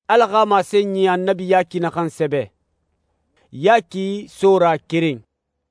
Alaga ma senyi annabi yaki na kan sebe. Yaki sora kiring.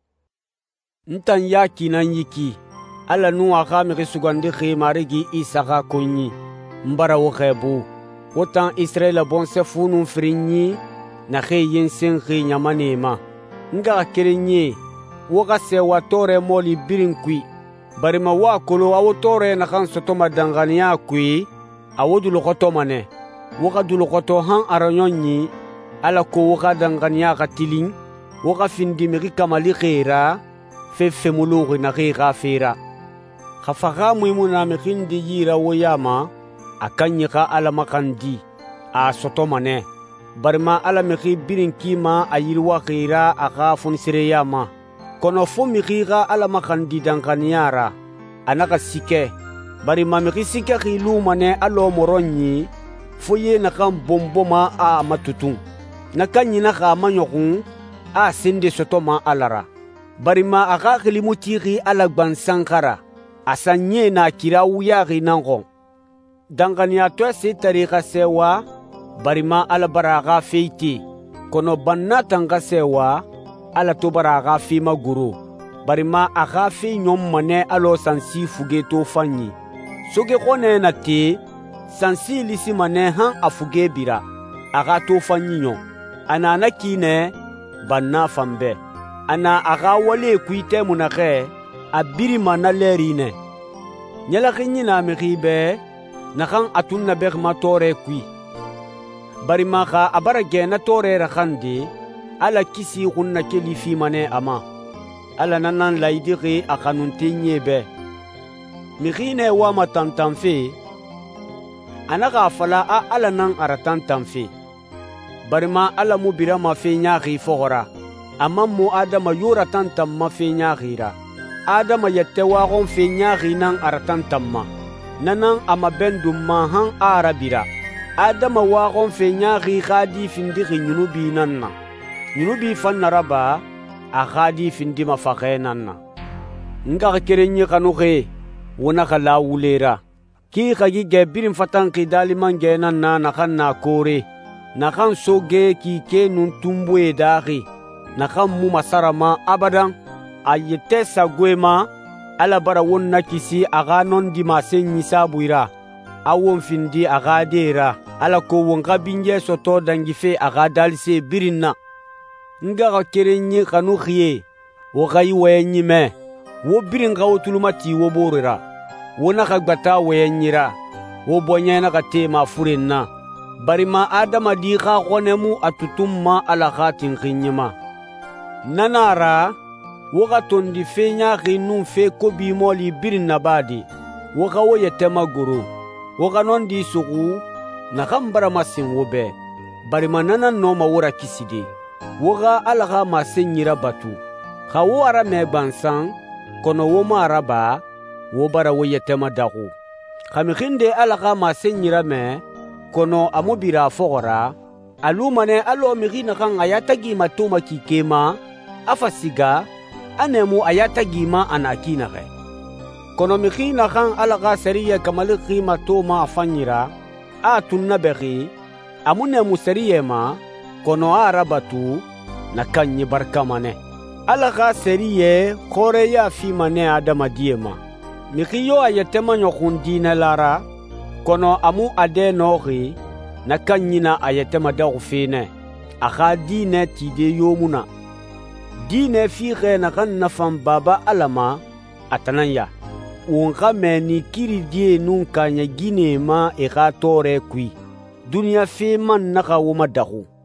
Ntan yaki nan yiki. Ala nu aga mege sugandi khimarigi Isaka konyi. Mbara wo khebu. Wotan Israel bonse funun frinyi na khe yensen khi nyamanema. Nga kirinye. Woga sewa tore moli birinkwi. Barima wa kolo awo tore na kan sotoma dangania kwi. Awodu lokoto mane. Woga du lokoto han aranyonyi. Ala ko woga dangania katiling. Woga findi megi kamali khera. Fefe mulugi na khera fera. Khafaga muimuna mekindi yira woyama. Akanyika ala makandi. A sotoma ne. Barima ala meki birinkima ayirwa khera aka funisireyama. Kono fo mikiga ala makandi dankaniara. Anaka sike. Bari mamiki sike khilu mane alo moronyi. Foye nakan bomboma a matutun. Nakanyi naka manyokun. A sende sotoma alara. Bari ma aka khilimutiri ala gbansankara. Asanye na kira uyari nangon. Dankania to se tarika sewa. Bari ma ala baraga feiti. Kono banatanga sewa. Ala tobara aga fi maguru. Barima aga fi nyom mane alo sansi fuge to fanyi. Soge kone na te, sansi lisi mane han afuge bira. Aga to fanyi nyon. Ana na kine, banna fambe. Ana aga wale kuite munake, abiri mana lerine. Nyala kinyi na mikibe, nakan atun na berma tore kui. Barima ka abara gena tore rakandi, ala kisi kunna keli fi mane ama. Ala nanan laidiri akanunti nyebe. Mikine wama tantanfe. Anaka fala a ala nan aratantanfe. Barima ala mubira mafe nyaki fogora. Ama mu adama yura tantam mafe nyakira. Adama yette wagon fe nyaki nan aratantamma. Nanan ama bendu mahan arabira. Adama wagon fe nyaki khadi findiki nyunubi nanna. Nyunubi fannaraba a khadi findi mafakhenanna. Nga kerenye kanuke wona kala wulera. Ki khagi gebirin fatan qidali mangena na nakan na kore. Nakan soge ki ke nun tumbwe daki. Nakan mu masarama abadan. Ayete sagwema ala bara wonna kisi aga non di masenyi sabuira. Awon findi aga dera. Ala ko wonka binje soto dangife aga dalse birinna. Nga kerenye kanu khiye wo gayi wayenyi me wo birin ga wotulumati wo borira wo na kagbata wayenyira wo bonya na katema furenna barima adama di kha konemu atutumma ala khatin khinyima nanara wo ga tondi fenya khinu fe ko bi moli birin nabadi wo ga wo yetema guru wo ga non di sugu na kambara masin wo be barima nanan no ma wora kiside woga alaga masenyira batu. Khawo ara me bansan, kono wo maraba, wo bara wo yetema dagu. Khamikhinde alaga masenyira me, kono amubira fogora, alumane alo mighina kan ayatagi matuma kikema, afasiga, anemu ayatagi ma anakinake. Kono mighina kan alaga seriye kamaliki matuma afanyira, atunabegi, amunemu seriye ma, kono arabatu na kanyi barkamane. Alaga seriye kore ya fi mane adama diema. Mikiyo ayetema nyokundina lara, kono amu ade nogi na kanyi na ayetema dagufine. Aka dine tide yomuna. Dine fi ghe na kan nafam baba alama atananya. Unga meni kiri die nunka nya gine ma eka tore kui. Dunia fi man naka wuma dagu.